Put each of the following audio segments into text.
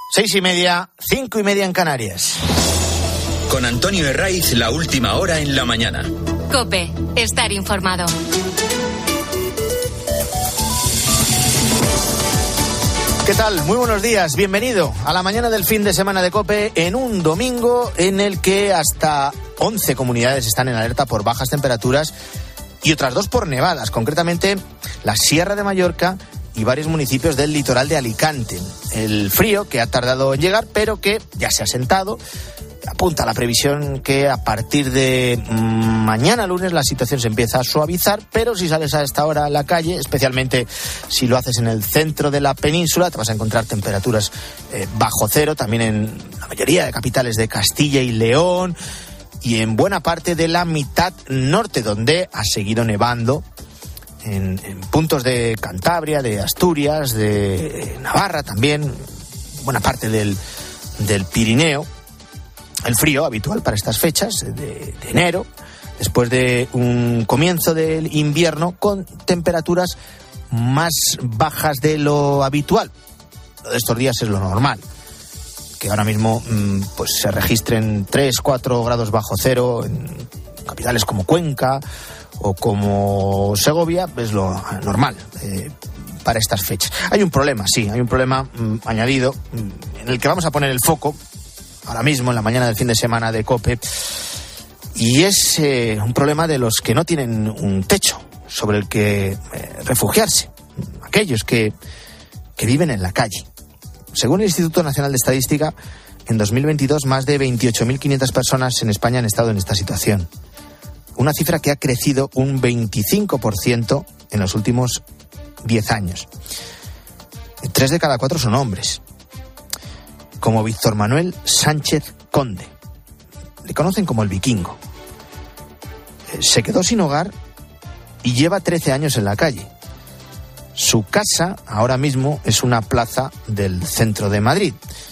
6:30, 5:30 en Canarias. Con Antonio Herraiz, la última hora en la mañana. COPE, estar informado. ¿Qué tal? Muy buenos días. Bienvenido a la mañana del fin de semana de COPE en un domingo en el que hasta 11 comunidades están en alerta por bajas temperaturas y otras 2 por nevadas, concretamente la Sierra de Mallorca y varios municipios del litoral de Alicante. El frío que ha tardado en llegar, pero que ya se ha sentado. Apunta la previsión que a partir de mañana lunes la situación se empieza a suavizar, pero si sales a esta hora a la calle, especialmente si lo haces en el centro de la península, te vas a encontrar temperaturas bajo cero, también en la mayoría de capitales de Castilla y León y en buena parte de la mitad norte, donde ha seguido nevando en puntos de Cantabria, de Asturias, de Navarra también, buena parte del Pirineo. El frío habitual para estas fechas de enero, después de un comienzo del invierno con temperaturas más bajas de lo habitual. Lo de estos días es lo normal, que ahora mismo pues se registren 3-4 grados bajo cero en capitales como Cuenca o como Segovia, es lo normal para estas fechas. Hay un problema, sí, hay un problema añadido en el que vamos a poner el foco ahora mismo en la mañana del fin de semana de COPE, y es un problema de los que no tienen un techo sobre el que refugiarse, aquellos que viven en la calle. Según el Instituto Nacional de Estadística, en 2022 más de 28.500 personas en España han estado en esta situación, una cifra que ha crecido un 25% en los últimos 10 años. 3 de cada 4 son hombres, como Víctor Manuel Sánchez Conde. Le conocen como el Vikingo. Se quedó sin hogar y lleva 13 años en la calle. Su casa ahora mismo es una plaza del centro de Madrid.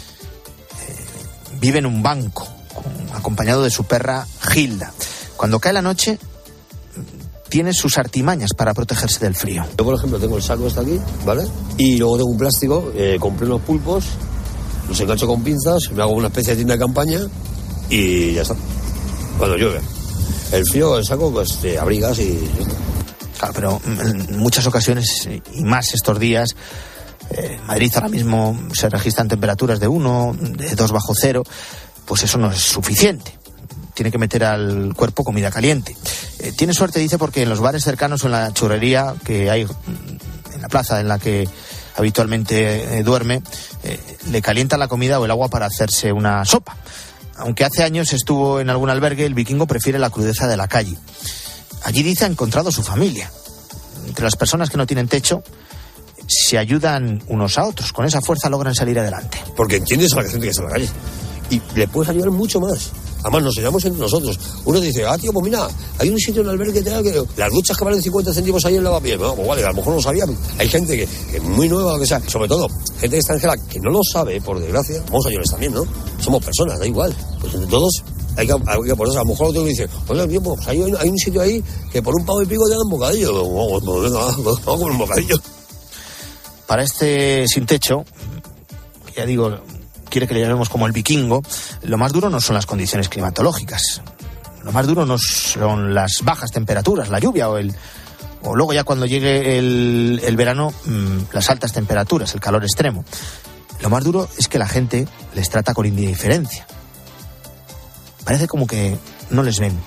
Vive en un banco, acompañado de su perra Gilda. Cuando cae la noche, tiene sus artimañas para protegerse del frío. Yo, por ejemplo, tengo el saco este aquí, ¿vale? Y luego tengo un plástico, compré unos pulpos, los engancho con pinzas, me hago una especie de tienda de campaña y ya está. Cuando llueve. El frío, el saco, pues te abrigas y... Claro, pero en muchas ocasiones, y más estos días, en Madrid ahora mismo se registran temperaturas de 1, de 2 bajo cero, pues eso no es suficiente. Tiene que meter al cuerpo comida caliente. Tiene suerte, dice, porque en los bares cercanos o en la churrería que hay en la plaza en la que habitualmente duerme, le calientan la comida o el agua para hacerse una sopa. Aunque hace años estuvo en algún albergue, el Vikingo prefiere la crudeza de la calle. Allí, dice, ha encontrado su familia. Entre las personas que no tienen techo, se ayudan unos a otros. Con esa fuerza logran salir adelante. Porque entiendes a la gente que está en la calle y le puedes ayudar mucho más. Además, nos ayudamos entre nosotros. Uno dice, tío, pues mira, hay un sitio en el albergue que las duchas que valen 50 céntimos ahí en Lavapiés. No, pues vale, a lo mejor no lo sabía. Hay gente que es muy nueva, lo que sea. Sobre todo, gente extranjera que no lo sabe, por desgracia. Vamos a ayudarles también, ¿no? Somos personas, da igual. Pues entre todos hay que ponerse. A lo mejor otro dice, oye, tío, pues hay un sitio ahí que por un pavo y pico te dan bocadillo. Pues venga, vamos a comer un bocadillo. Para este sin techo, ya digo, quiere que le llamemos como el Vikingo, lo más duro no son las condiciones climatológicas. Lo más duro no son las bajas temperaturas, la lluvia o luego ya cuando llegue el verano, las altas temperaturas, el calor extremo. Lo más duro es que la gente les trata con indiferencia. Parece como que no les ven.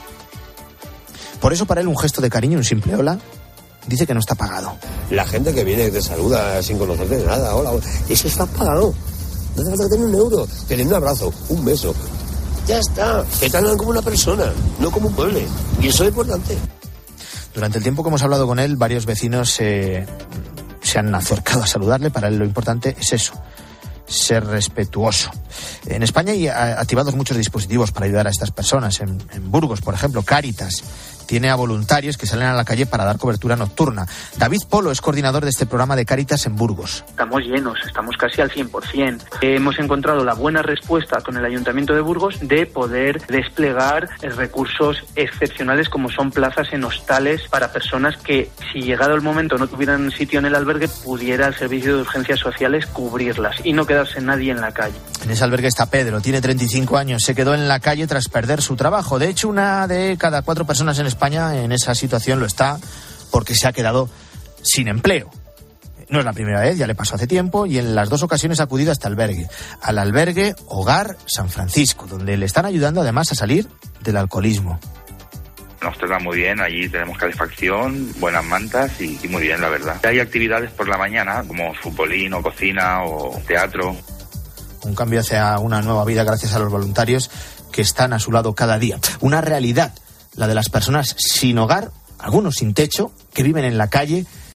Por eso para él un gesto de cariño, un simple hola, dice que no está pagado. La gente que viene te saluda sin conocerte de nada, hola, eso está pagado. No te falta tener un euro, tener un abrazo, un beso. Ya está, te tratan como una persona, no como un mueble. Y eso es importante. Durante el tiempo que hemos hablado con él, varios vecinos se han acercado a saludarle. Para él lo importante es eso, ser respetuoso. En España hay activados muchos dispositivos para ayudar a estas personas. En Burgos, por ejemplo, Cáritas tiene a voluntarios que salen a la calle para dar cobertura nocturna. David Polo es coordinador de este programa de Cáritas en Burgos. Estamos llenos, estamos casi al 100%. Hemos encontrado la buena respuesta con el Ayuntamiento de Burgos de poder desplegar recursos excepcionales como son plazas en hostales para personas que, si llegado el momento no tuvieran sitio en el albergue, pudiera el Servicio de Urgencias Sociales cubrirlas y no quedarse nadie en la calle. En ese albergue está Pedro, tiene 35 años, se quedó en la calle tras perder su trabajo. De hecho, 1 de cada 4 personas en España en esa situación lo está porque se ha quedado sin empleo. No es la primera vez, ya le pasó hace tiempo, y en las 2 ocasiones ha acudido a este albergue, al albergue Hogar San Francisco, donde le están ayudando además a salir del alcoholismo. Nos trata muy bien, allí tenemos calefacción, buenas mantas y muy bien, la verdad. Hay actividades por la mañana, como futbolín o cocina o teatro. Un cambio hacia una nueva vida gracias a los voluntarios que están a su lado cada día. Una realidad, la de las personas sin hogar, algunos sin techo, que viven en la calle